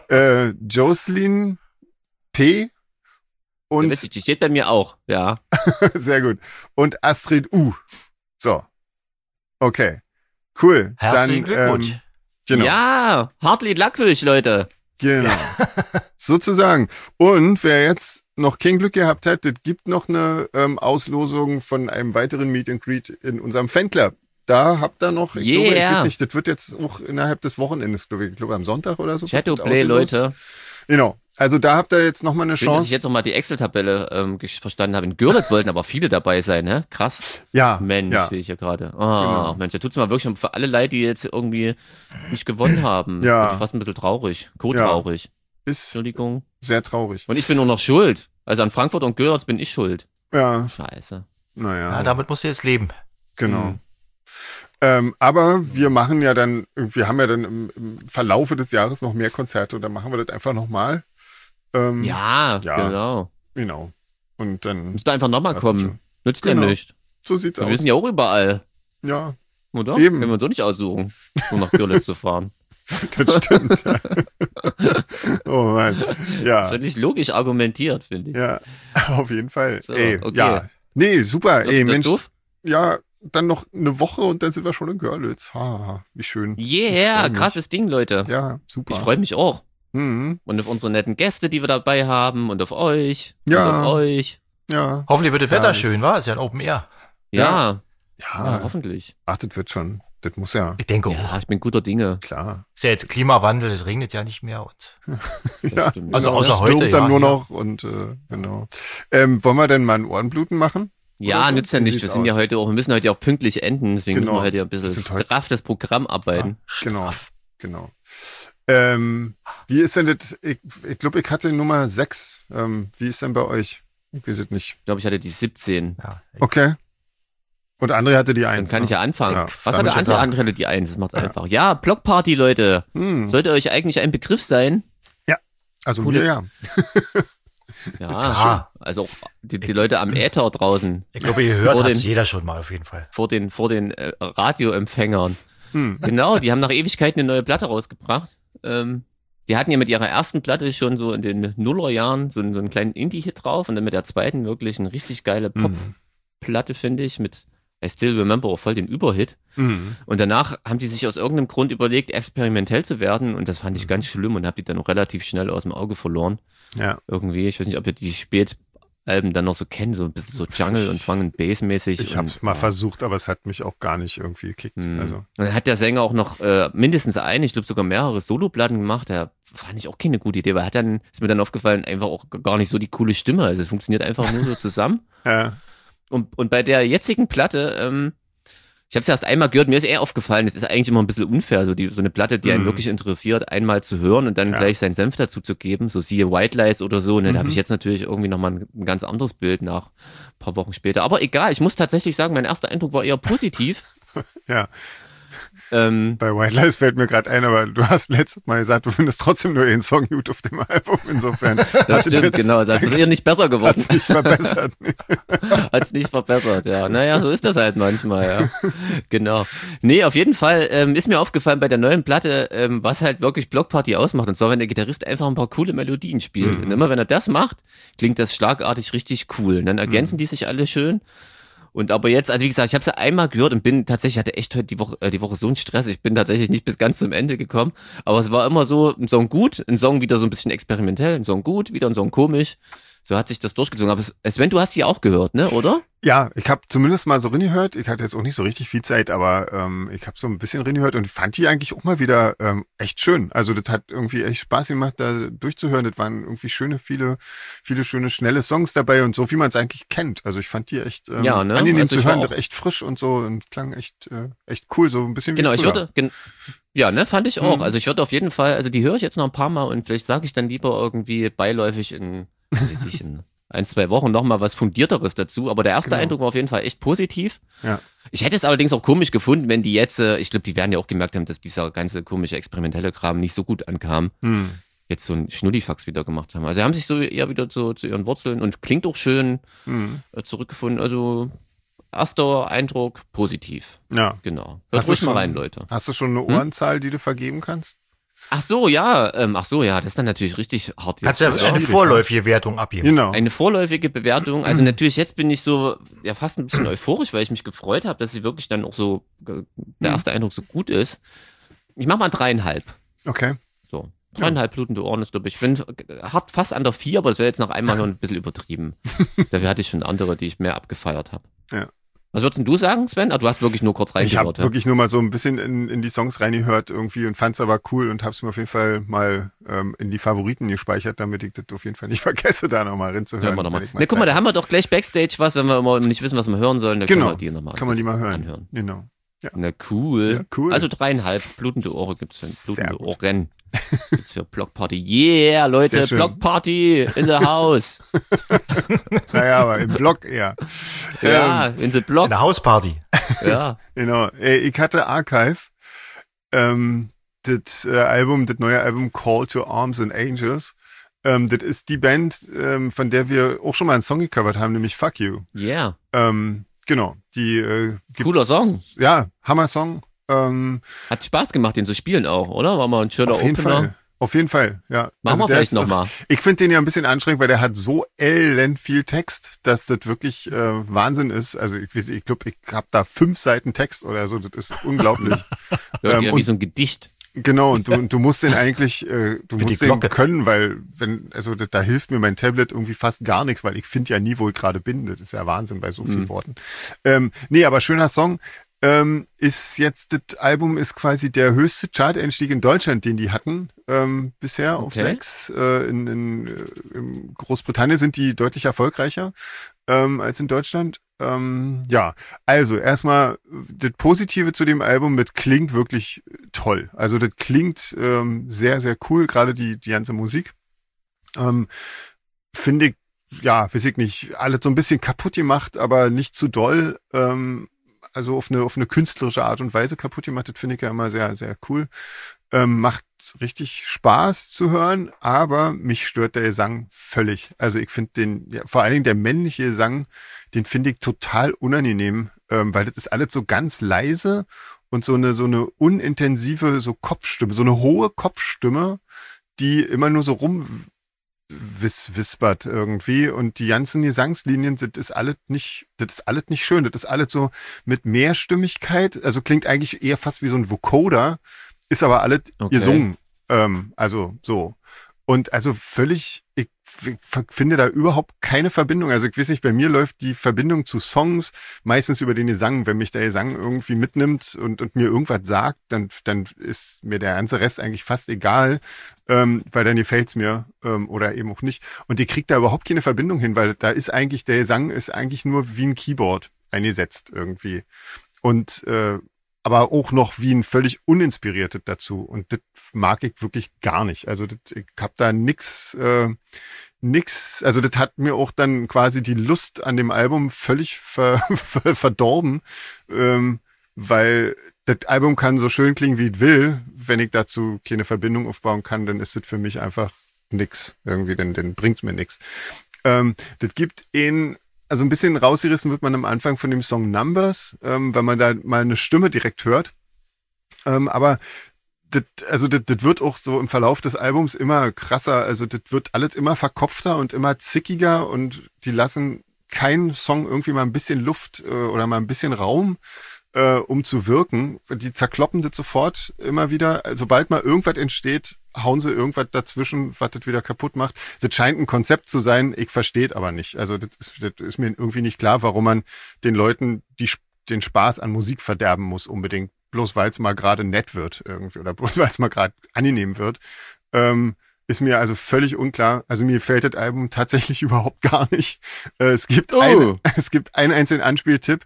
Jocelyn P. Und witzig, die steht bei mir auch, ja. sehr gut. Und Astrid U. So. Okay. Cool. Herzlichen Glückwunsch. Genau. Ja, Hartlied Glückwunsch, Leute. Genau. Sozusagen. Und wer jetzt noch kein Glück gehabt hat, es gibt noch eine Auslosung von einem weiteren Meet and Greet in unserem Fanclub. Da habt ihr noch, ich glaube, ich weiß nicht, das wird jetzt auch innerhalb des Wochenendes, glaube ich, am Sonntag oder so. Shadowplay, Leute. Genau. Also da habt ihr jetzt nochmal eine Chance. Dass ich jetzt nochmal die Excel-Tabelle verstanden habe. In Görlitz wollten aber viele dabei sein, ne? Krass. Ja. Mensch, ja. sehe ich ja gerade. Genau. Mensch, da tut's mir wirklich für alle leid, die jetzt irgendwie nicht gewonnen haben. Ja. Bin ich fast ein bisschen traurig. Traurig. Ist Entschuldigung. sehr traurig. Und ich bin nur noch schuld. Also an Frankfurt und Görlitz bin ich schuld. Ja. Scheiße. Naja. Ja, damit musst du jetzt leben. Genau. Aber wir machen ja dann, wir haben ja dann im Verlaufe des Jahres noch mehr Konzerte und dann machen wir das einfach nochmal. Ja, genau. Genau. Und dann. Musst du einfach nochmal kommen. Nützt ja nicht. So sieht's aus. Wir sind ja auch überall. Ja. Oder? Eben. Können wir uns doch nicht aussuchen, um nach Görlitz zu fahren. Das stimmt, ja. Oh Mann. Ja. Völlig logisch argumentiert, finde ich. Ja, auf jeden Fall. So, ey, okay. ja. Nee, super. Ey, Mensch. Doof? Ja, dann noch eine Woche und dann sind wir schon in Görlitz. Ha, wie schön. Yeah, krasses Ding, Leute. Ja, super. Ich freue mich auch. Mhm. Und auf unsere netten Gäste, die wir dabei haben und auf euch. Ja. Und auf euch. Ja. Hoffentlich wird das Wetter Herrlich. schön, wa? Ist ja ein Open Air. Ja, Ja, hoffentlich. ach, das wird schon. Das muss ja. Ich denke auch. Ja, ich bin guter Dinge. Klar. Ist ja jetzt Klimawandel, es regnet ja nicht mehr. Und Das stimmt. Also genau. außer Es heute, stürmt dann ja, nur ja. noch und genau. Wollen wir denn mal ein Ohrenbluten machen? Ja, Oder so? nützt ja Wie nicht. sieht's Wir sind ja aus? heute auch, wir müssen heute ja auch pünktlich enden, deswegen Genau. müssen wir heute ja ein Wir bisschen sind heute- straff das Programm arbeiten. Genau. Genau. Wie ist denn das? Ich glaube, ich hatte Nummer 6. Wie ist denn bei euch? Ich weiß es nicht. Ich glaube, ich hatte die 17. ja, Okay. Und André hatte die Dann 1. kann ich ja anfangen. Ja, Was dann hatte ist André? ja- André hatte die 1, das macht's einfach. Ja, Blockparty, Leute. Sollte euch eigentlich ein Begriff sein. Also Coole- mir ja. Ja, klar. also auch die Leute am Äther draußen, ich glaube, ihr hört Vor hat den- jeder schon mal auf jeden Fall. vor den Radioempfängern. Genau, die haben nach Ewigkeiten eine neue Platte rausgebracht. Die hatten ja mit ihrer ersten Platte schon so in den Nullerjahren so einen kleinen Indie-Hit drauf und dann mit der zweiten wirklich eine richtig geile Pop-Platte, finde ich, mit I Still Remember auch voll den Überhit. Und danach haben die sich aus irgendeinem Grund überlegt, experimentell zu werden und das fand ich ganz schlimm und habe die dann auch relativ schnell aus dem Auge verloren. Ja. Irgendwie, ich weiß nicht, ob ihr die Spätalben dann noch so kennt, so ein bisschen so Jungle und Drum and Bass mäßig. Ich habe es mal versucht, aber es hat mich auch gar nicht irgendwie gekickt. Also. Und dann hat der Sänger auch noch mindestens ich glaube sogar mehrere Soloplatten gemacht. Da fand ich auch keine gute Idee, weil ist mir dann aufgefallen, einfach auch gar nicht so die coole Stimme. Also es funktioniert einfach nur so zusammen. Ja. Und bei der jetzigen Platte, ich habe es erst einmal gehört, mir ist eher aufgefallen, es ist eigentlich immer ein bisschen unfair, so eine Platte, die einen wirklich interessiert, einmal zu hören und dann gleich seinen Senf dazu zu geben, so siehe White Lies oder so. Ne? Da habe ich jetzt natürlich irgendwie nochmal ein ganz anderes Bild nach ein paar Wochen später. Aber egal, ich muss tatsächlich sagen, mein erster Eindruck war eher positiv. Ja. Bei White Lies fällt mir gerade ein, aber du hast letztes Mal gesagt, du findest trotzdem nur den Song gut auf dem Album. Insofern. Das stimmt, genau. Das ist eher nicht besser geworden. Hat's nicht verbessert. Hat's nicht verbessert, ja. Naja, so ist das halt manchmal, ja. Genau. Nee, auf jeden Fall ist mir aufgefallen bei der neuen Platte, was halt wirklich Blockparty ausmacht. Und zwar, wenn der Gitarrist einfach ein paar coole Melodien spielt. Und immer wenn er das macht, klingt das schlagartig richtig cool. Und dann ergänzen die sich alle schön. Und aber jetzt, also wie gesagt, ich habe es ja einmal gehört und hatte echt heute die Woche so einen Stress. Ich bin tatsächlich nicht bis ganz zum Ende gekommen. Aber es war immer so, ein Song gut, ein Song wieder so ein bisschen experimentell, ein Song gut, wieder ein Song komisch. So hat sich das durchgezogen. Aber Sven, du hast die auch gehört, ne, oder? Ja, ich habe zumindest mal so reingehört. Ich hatte jetzt auch nicht so richtig viel Zeit, aber ich habe so ein bisschen reingehört und fand die eigentlich auch mal wieder echt schön. Also das hat irgendwie echt Spaß gemacht, da durchzuhören. Das waren irgendwie viele schöne, schnelle Songs dabei und so, wie man es eigentlich kennt. Also ich fand die echt angenehm also zu hören, doch echt frisch und so und klang echt cool, so ein bisschen wie Genau, früher. Ja, ne, fand ich auch. Also ich würde auf jeden Fall, also die höre ich jetzt noch ein paar Mal und vielleicht sage ich dann lieber irgendwie beiläufig in 1-2 Wochen nochmal was Fundierteres dazu. Aber der erste Eindruck war auf jeden Fall echt positiv. Ja. Ich hätte es allerdings auch komisch gefunden, wenn die jetzt, ich glaube, die werden ja auch gemerkt haben, dass dieser ganze komische experimentelle Kram nicht so gut ankam. Jetzt so ein Schnullifax wieder gemacht haben. Also sie haben sich so eher wieder zu ihren Wurzeln und klingt auch schön zurückgefunden. Also erster Eindruck positiv. Ja. Genau. Hört ruhig mal rein, Leute. Hast du schon eine Ohrenzahl, die du vergeben kannst? Ach so, ja, das ist dann natürlich richtig hart. Kannst du ja eine vorläufige Wertung abgeben. Genau. Eine vorläufige Bewertung. Also natürlich, jetzt bin ich so fast ein bisschen euphorisch, weil ich mich gefreut habe, dass sie wirklich dann auch so, der erste Eindruck so gut ist. Ich mach mal 3,5. Okay. So, 3,5 blutende Ohren ist, glaube ich. Ich bin hart fast an der 4, aber das wäre jetzt noch einmal hören ein bisschen übertrieben. Dafür hatte ich schon andere, die ich mehr abgefeiert habe. Ja. Was würdest denn du sagen, Sven? Du hast wirklich nur kurz reingehört. Ich habe wirklich nur mal so ein bisschen in die Songs reingehört irgendwie und fand's aber cool und hab's mir auf jeden Fall mal in die Favoriten gespeichert, damit ich das auf jeden Fall nicht vergesse, da nochmal reinzuhören. Hören wir nochmal. Ne, guck mal, da haben wir doch gleich Backstage was, wenn wir immer nicht wissen, was wir hören sollen, dann genau. können wir die nochmal kann man die mal hören. anhören. Genau. Ja. Na cool. Ja, cool. Also 3,5 blutende Ohren gibt's denn. Blutende Ohren gibt's für Blockparty. Yeah, Leute, Blockparty in the house. Naja, aber im Block eher. Ja, in the Block. Eine Hausparty. Ja. Genau. Ich hatte Archive, das Album, das neue Album Call to Arms and Angels. Das ist die Band, von der wir auch schon mal einen Song gecovert haben, nämlich Fuck You. Yeah. Genau. Die cooler Song. Ja, Hammer-Song. Hat Spaß gemacht, den zu spielen auch, oder? War mal ein schöner Opener. Auf jeden Fall, ja. Machen wir vielleicht nochmal. Ich finde den ja ein bisschen anstrengend, weil der hat so elend viel Text, dass das wirklich Wahnsinn ist. Also ich glaube, ich habe da 5 Seiten Text oder so. Das ist unglaublich. Ja, wie so ein Gedicht. Genau, und du musst den eigentlich, du musst den können, weil da hilft mir mein Tablet irgendwie fast gar nichts, weil ich finde ja nie, wo ich gerade bin. Das ist ja Wahnsinn bei so vielen Worten. Nee, aber schöner Song. Ist jetzt, das Album ist quasi der höchste Chart-Einstieg in Deutschland, den die hatten bisher auf 6. In Großbritannien sind die deutlich erfolgreicher als in Deutschland. Ja, also erstmal das Positive zu dem Album, das klingt wirklich toll. Also das klingt sehr, sehr cool, gerade die ganze Musik. Finde ich, ja, weiß ich nicht, alles so ein bisschen kaputt gemacht, aber nicht zu doll. Also auf eine künstlerische Art und Weise kaputt gemacht, das finde ich ja immer sehr, sehr cool. Macht richtig Spaß zu hören, aber mich stört der Gesang völlig. Also ich finde vor allen Dingen der männliche Gesang, den finde ich total unangenehm, weil das ist alles so ganz leise und so eine unintensive so Kopfstimme, so eine hohe Kopfstimme, die immer nur so wispert irgendwie und die ganzen Gesangslinien das ist alles nicht schön, das ist alles so mit Mehrstimmigkeit, also klingt eigentlich eher fast wie so ein Vocoder, ist aber alles gesungen, also so. Und also völlig, ich finde da überhaupt keine Verbindung. Also ich weiß nicht, bei mir läuft die Verbindung zu Songs meistens über den Gesang. Wenn mich der Gesang irgendwie mitnimmt und mir irgendwas sagt, dann ist mir der ganze Rest eigentlich fast egal, weil dann gefällt's mir oder eben auch nicht. Und die kriegt da überhaupt keine Verbindung hin, weil da ist eigentlich, der Gesang ist eigentlich nur wie ein Keyboard eingesetzt irgendwie. Und aber auch noch wie ein völlig uninspiriertes dazu. Und das mag ich wirklich gar nicht. Also ich hab da nix, also das hat mir auch dann quasi die Lust an dem Album völlig verdorben, weil das Album kann so schön klingen, wie es will. Wenn ich dazu keine Verbindung aufbauen kann, dann ist das für mich einfach nix. Irgendwie, dann bringt's mir nix. Das gibt also ein bisschen rausgerissen wird man am Anfang von dem Song Numbers, weil man da mal eine Stimme direkt hört. Aber das wird auch so im Verlauf des Albums immer krasser. Also das wird alles immer verkopfter und immer zickiger und die lassen keinen Song irgendwie mal ein bisschen Luft oder mal ein bisschen Raum, um zu wirken. Die zerkloppen das sofort immer wieder. Sobald mal irgendwas entsteht, hauen sie irgendwas dazwischen, was das wieder kaputt macht. Das scheint ein Konzept zu sein, ich verstehe es aber nicht. Also das ist mir irgendwie nicht klar, warum man den Leuten den Spaß an Musik verderben muss unbedingt. Bloß weil es mal gerade nett wird irgendwie oder bloß weil es mal gerade angenehm wird. Ist mir also völlig unklar. Also mir gefällt das Album tatsächlich überhaupt gar nicht. Es gibt einen einzelnen Anspieltipp,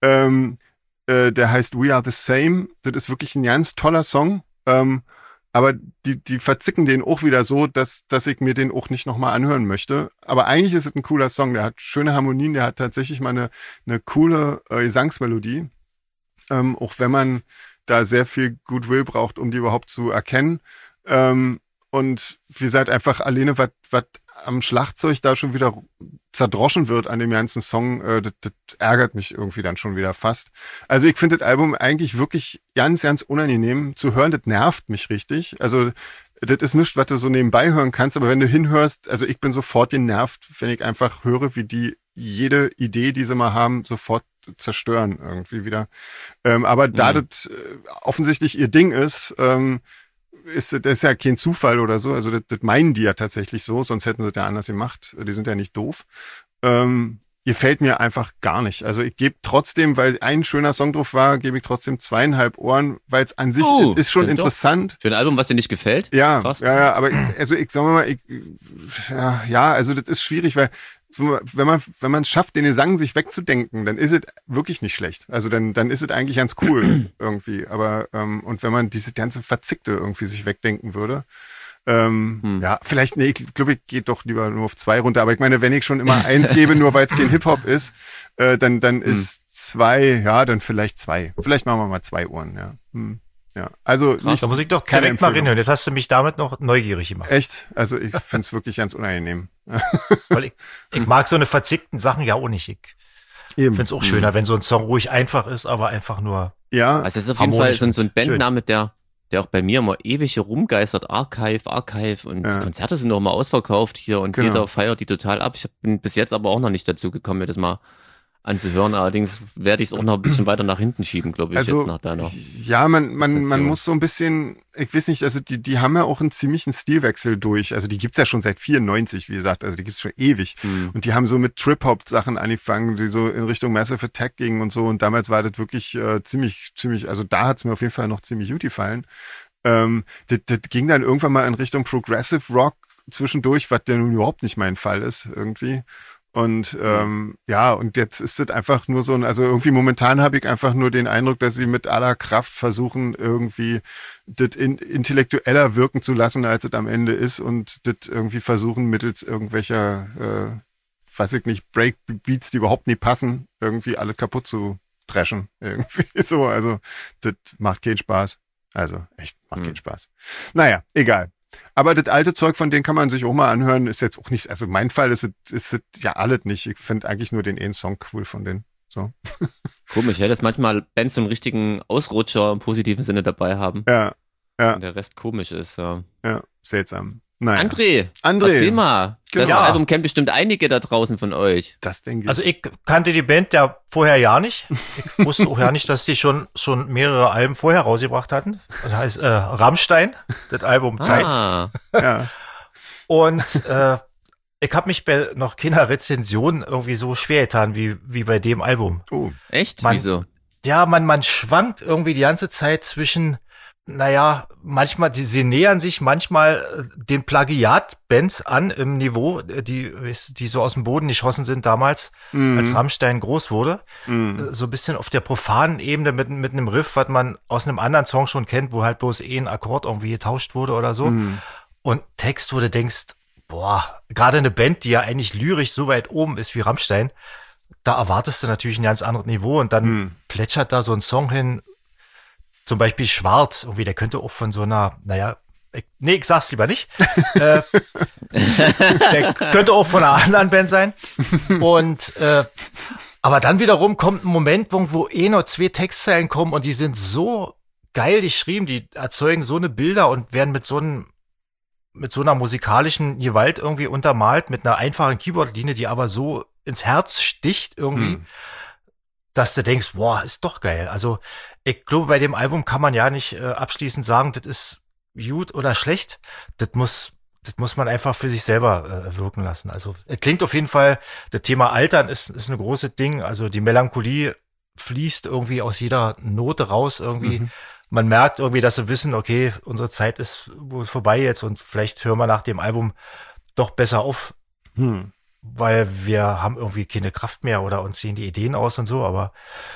der heißt We Are the Same. Das ist wirklich ein ganz toller Song. Aber die verzicken den auch wieder so, dass ich mir den auch nicht nochmal anhören möchte. Aber eigentlich ist es ein cooler Song. Der hat schöne Harmonien, der hat tatsächlich mal eine coole Gesangsmelodie. Auch wenn man da sehr viel Goodwill braucht, um die überhaupt zu erkennen. Und wie gesagt, einfach alleine, was am Schlagzeug da schon wieder zerdroschen wird an dem ganzen Song, das ärgert mich irgendwie dann schon wieder fast. Also ich finde das Album eigentlich wirklich ganz, ganz unangenehm zu hören. Das nervt mich richtig. Also das ist nichts, was du so nebenbei hören kannst, aber wenn du hinhörst, also ich bin sofort genervt, wenn ich einfach höre, wie die jede Idee, die sie mal haben, sofort zerstören irgendwie wieder. Aber da das offensichtlich ihr Ding ist, das ist ja kein Zufall oder so. Also das meinen die ja tatsächlich so, sonst hätten sie es ja anders gemacht. Die sind ja nicht doof. Gefällt mir einfach gar nicht. Also ich gebe trotzdem, weil ein schöner Song drauf war, gebe ich trotzdem 2,5 Ohren, weil es an sich ist schon interessant. Für ein Album, was dir nicht gefällt? Ja, krass. Ja, aber also ich sag mal, also das ist schwierig, weil wenn man es schafft, den Gesang sich wegzudenken, dann ist es wirklich nicht schlecht. Also dann ist es eigentlich ganz cool irgendwie. Aber und wenn man diese ganze Verzickte irgendwie sich wegdenken würde, ja, vielleicht, nee, ich glaube, ich gehe doch lieber nur auf 2 runter. Aber ich meine, wenn ich schon immer 1 gebe, nur weil es kein Hip-Hop ist, dann ist 2, ja, dann vielleicht 2. Vielleicht machen wir mal 2 Ohren, ja. Ja, also nicht, da muss ich doch direkt mal reinhören. Jetzt hast du mich damit noch neugierig gemacht. Echt? Also ich finde es wirklich ganz unangenehm. Weil ich mag so eine verzickten Sachen ja auch nicht. Ich finde es auch schöner, wenn so ein Song ruhig einfach ist, aber einfach nur. Ja. Also es ist auf jeden Fall so ein Bandname, der auch bei mir immer ewig rumgeistert. Archive und die Konzerte sind noch immer ausverkauft hier und jeder feiert die total ab. Ich bin bis jetzt aber auch noch nicht dazu gekommen, mir das mal anzuhören. Allerdings werde ich es auch noch ein bisschen weiter nach hinten schieben, glaube ich, also, jetzt nach deiner. Ja, man muss so ein bisschen, ich weiß nicht, also die haben ja auch einen ziemlichen Stilwechsel durch. Also die gibt's ja schon seit 94, wie gesagt, also die gibt's schon ewig. Und die haben so mit Trip-Hop-Sachen angefangen, die so in Richtung Massive Attack gingen und so. Und damals war das wirklich ziemlich, also da hat's mir auf jeden Fall noch ziemlich gut gefallen. Das ging dann irgendwann mal in Richtung Progressive Rock zwischendurch, was ja nun überhaupt nicht mein Fall ist, irgendwie. Und und jetzt ist es einfach nur so also irgendwie momentan habe ich einfach nur den Eindruck, dass sie mit aller Kraft versuchen, irgendwie das intellektueller wirken zu lassen, als es am Ende ist und das irgendwie versuchen, mittels irgendwelcher, weiß ich nicht, Breakbeats, die überhaupt nie passen, irgendwie alles kaputt zu dreschen. Irgendwie so, also das macht keinen Spaß. Also echt, macht keinen Spaß. Naja, egal. Aber das alte Zeug, von denen kann man sich auch mal anhören, ist jetzt auch nicht, also mein Fall ist es ja alles nicht. Ich finde eigentlich nur den einen Song cool von denen. So. Komisch, ja, dass manchmal Bands so einen richtigen Ausrutscher im positiven Sinne dabei haben. Ja. Und der Rest komisch ist, ja. Ja, seltsam. Naja. André, erzähl mal. Genau. Das Album kennen bestimmt einige da draußen von euch. Das denke ich. Also ich kannte die Band ja vorher ja nicht. Ich wusste auch ja nicht, dass die schon mehrere Alben vorher rausgebracht hatten. Das heißt Rammstein, das Album Zeit. Ja. Und ich habe mich bei noch keiner Rezension irgendwie so schwer getan wie bei dem Album. Oh, echt? Wieso? Ja, man schwankt irgendwie die ganze Zeit zwischen manchmal, sie nähern sich manchmal den Plagiat-Bands an im Niveau, die so aus dem Boden geschossen sind damals, als Rammstein groß wurde. So ein bisschen auf der profanen Ebene mit einem Riff, was man aus einem anderen Song schon kennt, wo halt bloß ein Akkord irgendwie getauscht wurde oder so. Und Text, wo du denkst, gerade eine Band, die ja eigentlich lyrisch so weit oben ist wie Rammstein, da erwartest du natürlich ein ganz anderes Niveau und dann plätschert da so ein Song hin, zum Beispiel Schwarz, irgendwie, der könnte auch von so einer, ich sag's lieber nicht. Der könnte auch von einer anderen Band sein. Und aber dann wiederum kommt ein Moment, wo nur 2 Textzeilen kommen und die sind so geil geschrieben, die erzeugen so eine Bilder und werden mit so einer musikalischen Gewalt irgendwie untermalt, mit einer einfachen Keyboard-Linie, die aber so ins Herz sticht irgendwie, dass du denkst, ist doch geil. Also ich glaube, bei dem Album kann man ja nicht abschließend sagen, das ist gut oder schlecht. Das muss man einfach für sich selber wirken lassen. Also es klingt auf jeden Fall, das Thema Altern ist ein großes Ding. Also die Melancholie fließt irgendwie aus jeder Note raus irgendwie. Man merkt irgendwie, dass sie wissen, okay, unsere Zeit ist wohl vorbei jetzt und vielleicht hören wir nach dem Album doch besser auf. Weil wir haben irgendwie keine Kraft mehr oder uns gehen die Ideen aus und so, aber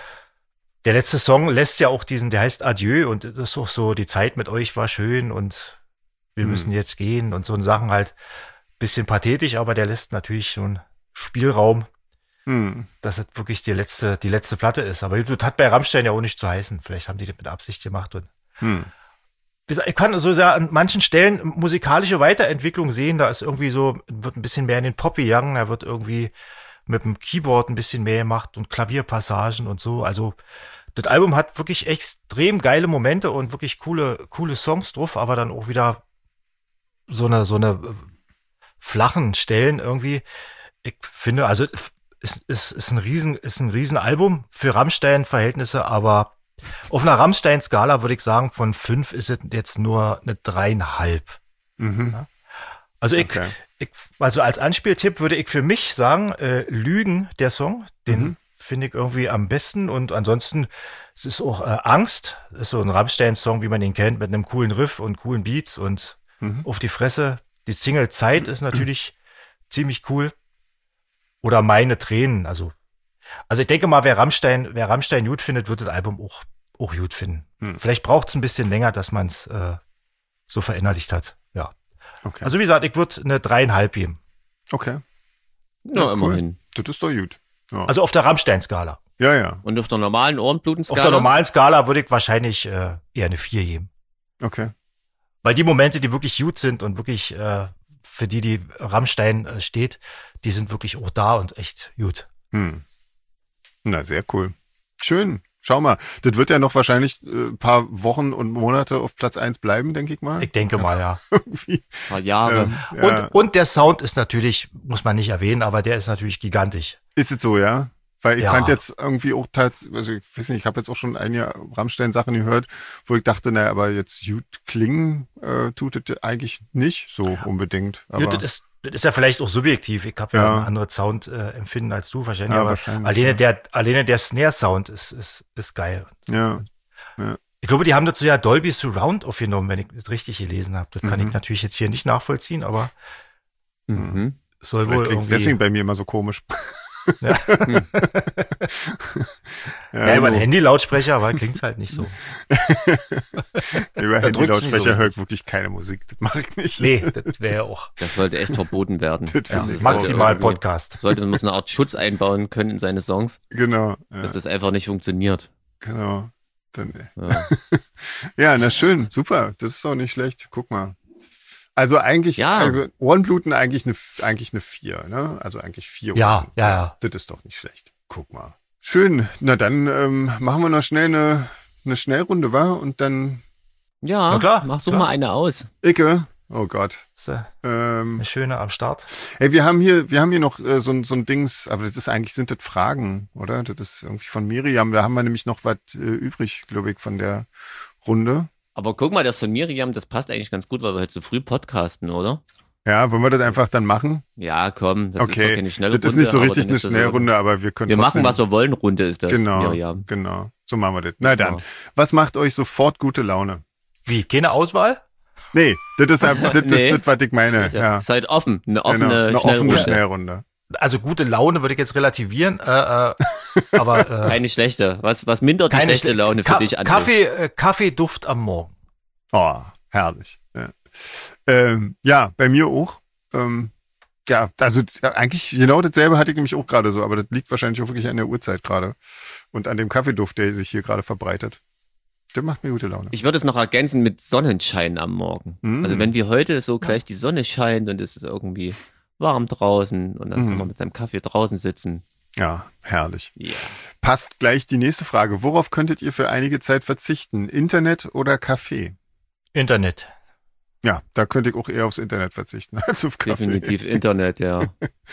der letzte Song lässt ja auch der heißt Adieu und das ist auch so, die Zeit mit euch war schön und wir müssen jetzt gehen und so Sachen halt bisschen pathetisch, aber der lässt natürlich schon Spielraum, dass es wirklich die letzte Platte ist. Aber das hat bei Rammstein ja auch nicht zu heißen. Vielleicht haben die das mit Absicht gemacht und ich kann so sehr an manchen Stellen musikalische Weiterentwicklung sehen. Da ist irgendwie so, wird ein bisschen mehr in den Pop gegangen. Da wird irgendwie mit dem Keyboard ein bisschen mehr gemacht und Klavierpassagen und so. Also das Album hat wirklich extrem geile Momente und wirklich coole Songs drauf, aber dann auch wieder so eine flachen Stellen irgendwie. Ich finde, also es ist ein Riesenalbum für Rammstein-Verhältnisse, aber auf einer Rammstein-Skala würde ich sagen, von 5 ist es jetzt nur eine 3,5. Mhm. Ja? Also also als Anspieltipp würde ich für mich sagen, Lügen, der Song, den finde ich irgendwie am besten und ansonsten, es ist auch Angst, ist so ein Rammstein-Song, wie man ihn kennt, mit einem coolen Riff und coolen Beats und auf die Fresse. Die Single Zeit ist natürlich ziemlich cool. Oder Meine Tränen, also ich denke mal, wer Rammstein gut findet, wird das Album auch gut finden. Vielleicht braucht es ein bisschen länger, dass man es so verinnerlicht hat. Ja. Okay. Also wie gesagt, ich würde eine 3,5 geben. Okay. Ja, immerhin. Das ist doch gut. Ja. Also auf der Rammstein-Skala. Ja. Und auf der normalen Ohrenblutenskala? Auf der normalen Skala würde ich wahrscheinlich eher eine 4 geben. Okay. Weil die Momente, die wirklich gut sind und wirklich für die Rammstein steht, die sind wirklich auch da und echt gut. Na, sehr cool. Schön. Schau mal, das wird ja noch wahrscheinlich ein paar Wochen und Monate auf Platz 1 bleiben, denke ich mal. Ich denke mal, ja. Irgendwie. Ein paar Jahre. Ja. Und der Sound ist natürlich, muss man nicht erwähnen, aber der ist natürlich gigantisch. Ist es so, ja? Weil ich Ja. fand jetzt irgendwie auch tatsächlich, also ich weiß nicht, ich habe jetzt auch schon einige Rammstein-Sachen gehört, wo ich dachte, naja, aber jetzt gut klingen tut es eigentlich nicht so unbedingt. Aber Ja, das ist ja vielleicht auch subjektiv. Ich habe ja ein anderes Sound-Empfinden als du wahrscheinlich. Ja, Aber wahrscheinlich, alleine der Snare-Sound ist geil. ja. Ich glaube, die haben dazu ja Dolby Surround aufgenommen, wenn ich das richtig gelesen habe. Das kann ich natürlich jetzt hier nicht nachvollziehen, aber soll wohl Vielleicht klingt es irgendwie. deswegen bei mir immer so komisch. Ja. Ja, über einen Handy-Lautsprecher, aber klingt's halt nicht so. Über Da drückt's nicht Handy-Lautsprecher so höre ich wirklich keine Musik. Das mache ich nicht. Nee, das wäre ja auch Das sollte echt verboten werden. Das ja, ist maximal irgendwie- Podcast. Man muss eine Art Schutz einbauen können in seine Songs, Genau. dass das einfach nicht funktioniert. Genau. Dann, Ja. ja, na schön, super. Das ist doch nicht schlecht. Guck mal. Also eigentlich, Ja. Ohrenbluten eigentlich eine 4, ne? Also eigentlich 4 Ja, Ohren. ja. Das ist doch nicht schlecht. Guck mal. Schön. Na dann machen wir noch schnell eine Schnellrunde, wa? Und dann Ja, Na klar, mach so klar. mal eine aus. Icke. Oh Gott. Das ist eine schöne am Start. Hey, wir haben hier noch so ein Dings, aber sind das Fragen, oder? Das ist irgendwie von Miriam. Da haben wir nämlich noch was übrig, glaube ich, von der Runde. Aber guck mal, das von Miriam, das passt eigentlich ganz gut, weil wir heute so früh podcasten, oder? Ja, wollen wir das einfach dann machen? Ja, komm, das ist doch Okay, keine schnelle das ist Runde. nicht so aber richtig dann eine ist das Schnellrunde, aber wir können Wir trotzdem, machen, was wir wollen, Runde ist das, Genau, Miriam. genau. So machen wir das. Na dann, Genau. was macht euch sofort gute Laune? Wie? Keine Auswahl? Nee, das ist einfach, das Nee. ist das, was ich meine. Das ist Ja, Seid offen, eine genau, offene eine offene Schnellrunde. Schnellrunde. Also gute Laune würde ich jetzt relativieren, aber Keine schlechte. Was mindert die keine schlechte Laune für dich an? Kaffeeduft am Morgen. Oh, herrlich. Ja, bei mir auch. Ja, also eigentlich genau dasselbe hatte ich nämlich auch gerade so, aber das liegt wahrscheinlich auch wirklich an der Uhrzeit gerade und an dem Kaffeeduft, der sich hier gerade verbreitet. Der macht mir gute Laune. Ich würde es noch ergänzen mit Sonnenschein am Morgen. Also wenn wir heute so gleich die Sonne scheint und es ist irgendwie warm draußen und dann kann man mit seinem Kaffee draußen sitzen. Ja, herrlich. Ja. Passt gleich die nächste Frage. Worauf könntet ihr für einige Zeit verzichten? Internet oder Kaffee? Internet. Ja, da könnte ich auch eher aufs Internet verzichten als auf Kaffee. Definitiv Internet, ja.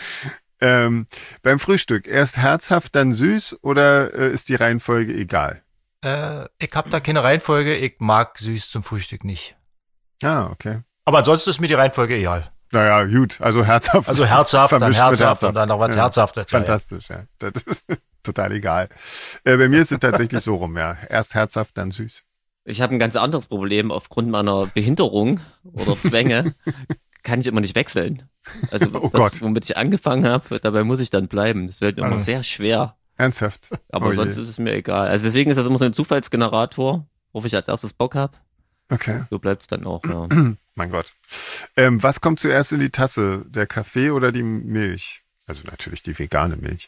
Beim Frühstück erst herzhaft, dann süß oder ist die Reihenfolge egal? Ich habe da keine Reihenfolge. Ich mag süß zum Frühstück nicht. Ah, okay. Aber ansonsten ist mir die Reihenfolge egal. Naja, gut. Also herzhaft. Also herzhaft, dann vermischt mit herzhaft und dann noch was Herzhaftes. Fantastisch, ja. Das ist total egal. Bei mir ist es tatsächlich so rum, ja. Erst herzhaft, dann süß. Ich habe ein ganz anderes Problem. Aufgrund meiner Behinderung oder Zwänge kann ich immer nicht wechseln. Also Oh das, Gott. womit ich angefangen habe, dabei muss ich dann bleiben. Das wird mir immer sehr schwer. Ernsthaft. Aber Oh sonst je. ist es mir egal. Also deswegen ist das immer so ein Zufallsgenerator, worauf ich als erstes Bock habe. Okay. So bleibt es dann auch, ja. Mein Gott. Was kommt zuerst in die Tasse? Der Kaffee oder die Milch? Also natürlich die vegane Milch.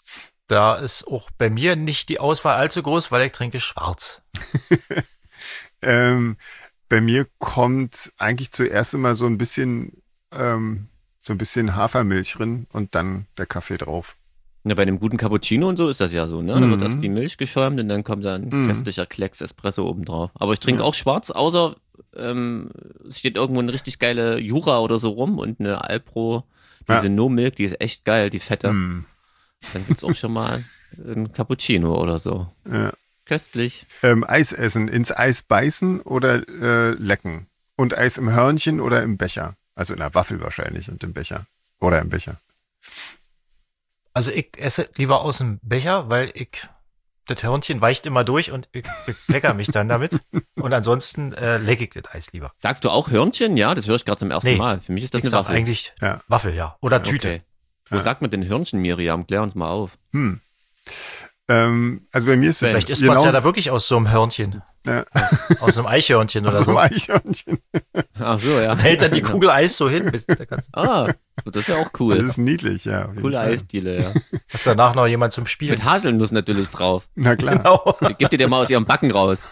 Da ist auch bei mir nicht die Auswahl allzu groß, weil ich trinke schwarz. Bei mir kommt eigentlich zuerst immer so ein bisschen Hafermilch drin und dann der Kaffee drauf. Ja, bei einem guten Cappuccino und so ist das ja so, ne? Da wird erst die Milch geschäumt und dann kommt da ein köstlicher Klecks Espresso oben drauf. Aber ich trinke auch schwarz, außer es steht irgendwo eine richtig geile Jura oder so rum und eine Alpro, diese No Milk, die ist echt geil, die fette. Dann gibt's auch schon mal ein Cappuccino oder so. Ja. Köstlich. Eis essen, ins Eis beißen oder lecken? Und Eis im Hörnchen oder im Becher? Also in der Waffel wahrscheinlich und im Becher. Oder im Becher. Also ich esse lieber aus dem Becher, weil das Hörnchen weicht immer durch und ich beklecker mich dann damit. Und ansonsten lecke ich das Eis lieber. Sagst du auch Hörnchen? Ja, das höre ich gerade zum ersten Mal. Für mich ist das eine Waffel. Eigentlich Waffel, ja. Oder Tüte. Okay. Wo sagt man denn Hörnchen, Miriam? Klär uns mal auf. Also bei mir ist es vielleicht isst man es ja da wirklich aus so einem Hörnchen. Ja. Aus einem Eichhörnchen oder so. Aus einem Eichhörnchen. Ach so, ja. Hält dann die Kugel Eis so hin. Das ist ja auch cool. Das ist niedlich, ja. Coole Eisdiele, ja. Hast danach noch jemand zum Spielen. Mit Haselnuss natürlich drauf. Na klar. Genau. Gebt ihr dir mal aus ihrem Backen raus.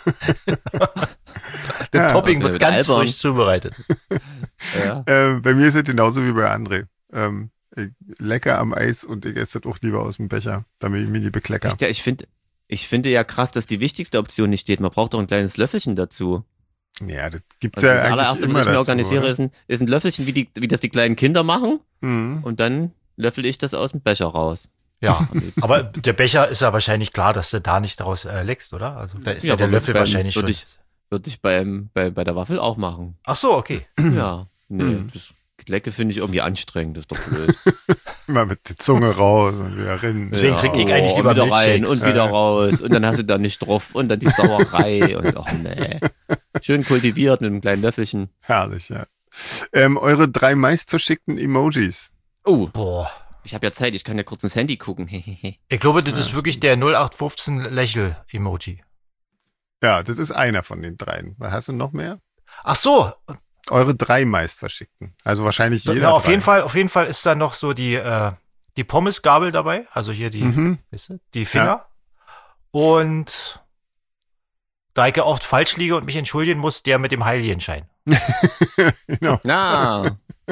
Der Topping also wird ganz albern. frisch zubereitet. Ja. Bei mir ist es genauso wie bei André. Ich lecker am Eis und ich esse das auch lieber aus dem Becher, damit ich mir die beklecker. Echt, ja, ich finde ja krass, dass die wichtigste Option nicht steht. Man braucht doch ein kleines Löffelchen dazu. Ja, das gibt's Also ja das eigentlich allererste, immer was ich mir dazu, organisiere, oder? ist ein Löffelchen, wie das die kleinen Kinder machen. Mhm. Und dann löffel ich das aus dem Becher raus. Ja, aber der Becher ist ja wahrscheinlich klar, dass du da nicht daraus leckst, oder? Also da ist ja der aber Löffel wahrscheinlich schon. Würde ich bei der Waffel auch machen. Ach so, okay. Ja, nee, das Lecke finde ich irgendwie anstrengend, das ist doch blöd. Immer mit der Zunge raus und wieder rein. Deswegen trinke ich eigentlich lieber und wieder rein Milchshakes. und wieder raus und dann hast du da nicht drauf und dann die Sauerei und ach nee. Schön kultiviert mit einem kleinen Löffelchen. Herrlich, ja. Eure 3 meist verschickten Emojis. Oh, Boah. ich habe ja Zeit, ich kann ja kurz ins Handy gucken. Ich glaube, das ist wirklich der 0815 Lächel-Emoji. Ja, das ist einer von den 3. Hast du noch mehr? Ach so. Eure 3 meist verschickten. Also wahrscheinlich jeder. Ja, auf 3. jeden Fall ist da noch so die Pommesgabel dabei. Also hier weißt du, die Finger. Ja. Und da ich ja oft falsch liege und mich entschuldigen muss, der mit dem Heiligenschein. Genau. Na,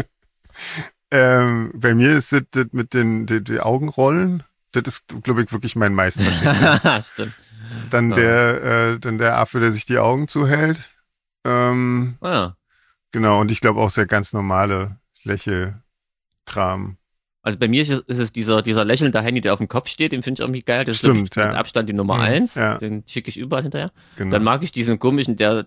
Bei mir ist das mit die Augenrollen. Das ist, glaube ich, wirklich mein meist verschickten. stimmt. Dann der Affe, der sich die Augen zuhält. Genau, und ich glaube auch sehr ganz normale Lächelkram. Also bei mir ist es dieser lächelnde Heini, der auf dem Kopf steht, den finde ich irgendwie geil. Das Stimmt, ist mit Abstand die Nummer 1. ja. Den schicke ich überall hinterher. Genau. Dann mag ich diesen komischen, der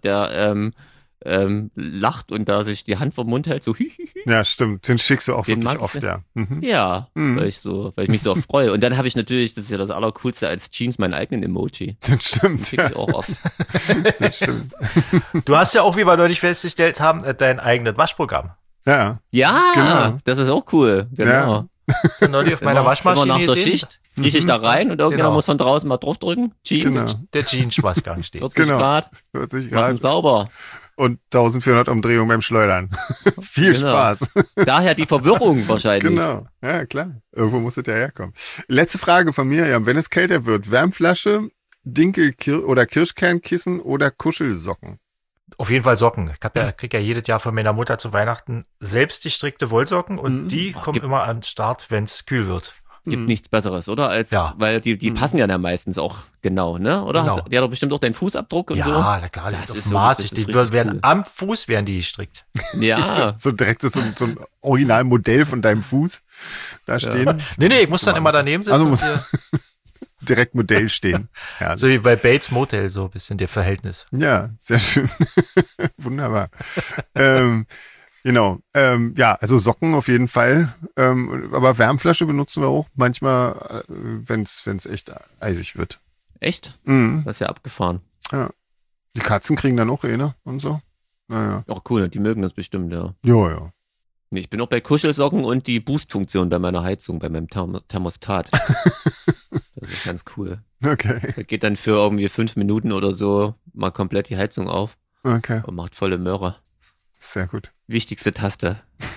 lacht und da sich die Hand vom Mund hält, so Ja, stimmt. Den schickst du auch Den wirklich magst oft, du? ja. Mhm. Ja, weil ich mich so freue. Und dann habe ich natürlich, das ist ja das Allercoolste, als Jeans meinen eigenen Emoji. Das stimmt, Schicke ja. ich auch oft. Das stimmt. Du hast ja auch, wie wir neulich festgestellt haben, dein eigenes Waschprogramm. Ja, Ja, Genau. das ist auch cool. Genau. Neulich auf meiner Waschmaschine Immer nach der gesehen. Schicht rieche ich da rein und irgendjemand Genau. muss von draußen mal draufdrücken. Jeans, genau. Der Jeans-Waschgang steht. 40 Genau. Grad, 40 machen Grad sauber. und 1400 Umdrehungen beim Schleudern. Viel Genau. Spaß. Daher die Verwirrung wahrscheinlich. Genau. Ja, klar. Irgendwo muss es ja herkommen. Letzte Frage von mir, ja. Wenn es kälter wird, Wärmflasche, Dinkel- oder Kirschkernkissen oder Kuschelsocken? Auf jeden Fall Socken. Ich krieg ja jedes Jahr von meiner Mutter zu Weihnachten selbst gestrickte Wollsocken und die kommen immer an den Start, wenn es kühl wird. Gibt nichts Besseres, oder? Weil die passen ja dann meistens auch genau, ne? Oder? Genau. Die hat doch bestimmt auch deinen Fußabdruck und Ja, so. na klar, Das das ist ist auf so- Maß. das ist Die richtig werden cool. am Fuß werden die gestrickt. Ja. So direkt so ein Originalmodell von deinem Fuß da stehen. Nee, ich muss dann immer daneben sitzen. Also und muss- hier, Direkt Modell stehen. Ja, so wie bei Bates Motel, so ein bisschen der Verhältnis. ja, sehr schön. Wunderbar. Genau. Ja, also Socken auf jeden Fall. Aber Wärmflasche benutzen wir auch manchmal, wenn es echt eisig wird. Echt? Mhm. Das ist ja abgefahren. Die Katzen kriegen dann auch ne und so. Naja. Auch cool, die mögen das bestimmt, ja. Ja. Nee, ich bin auch bei Kuschelsocken und die Boost-Funktion bei meiner Heizung, bei meinem Thermostat. Das ist ganz cool. Okay. Da geht dann für irgendwie 5 Minuten oder so mal komplett die Heizung auf Okay. und macht volle Möhre. Sehr gut. Wichtigste Taste.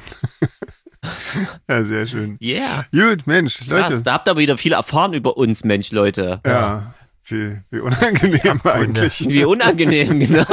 Ja, sehr schön. Yeah. Gut, Mensch, Leute. Krass, da habt ihr aber wieder viel erfahren über uns, Mensch, Leute. Ja. Wie unangenehm eigentlich. Wie unangenehm, genau.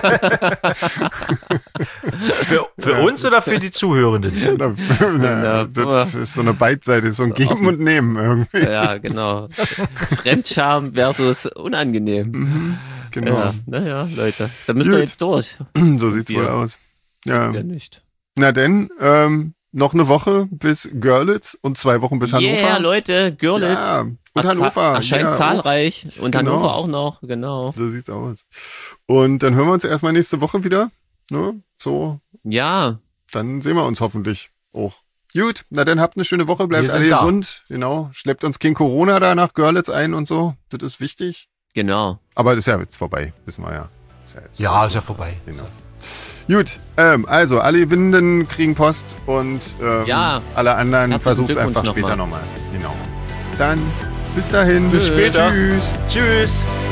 Für uns oder für die Zuhörenden? Das ist so eine Beidseite, so ein Geben und Nehmen irgendwie. Ja, genau. Fremdscham versus unangenehm. Genau. Ja, naja, Leute, da müsst ihr jetzt durch. So sieht's wohl aus. Ja. Nicht. Na denn, noch eine Woche bis Görlitz und 2 Wochen bis Hannover. Ja, Leute, Görlitz. Ja, und Hannover. Erscheint zahlreich. Und genau. Hannover auch noch, genau. So sieht's aus. Und dann hören wir uns erstmal nächste Woche wieder. Ne? So. Ja. Dann sehen wir uns hoffentlich auch. Gut, na dann habt eine schöne Woche, bleibt alle gesund. Genau, schleppt uns kein Corona da nach Görlitz ein und so. Das ist wichtig. Genau. Aber das ist ja jetzt vorbei, wissen wir ja. Ist ja vorbei. Genau. Gut, also alle Gewinnenden kriegen Post und alle anderen versucht es einfach später nochmal. Genau. Dann bis dahin. Bis später. Tschüss. Tschüss.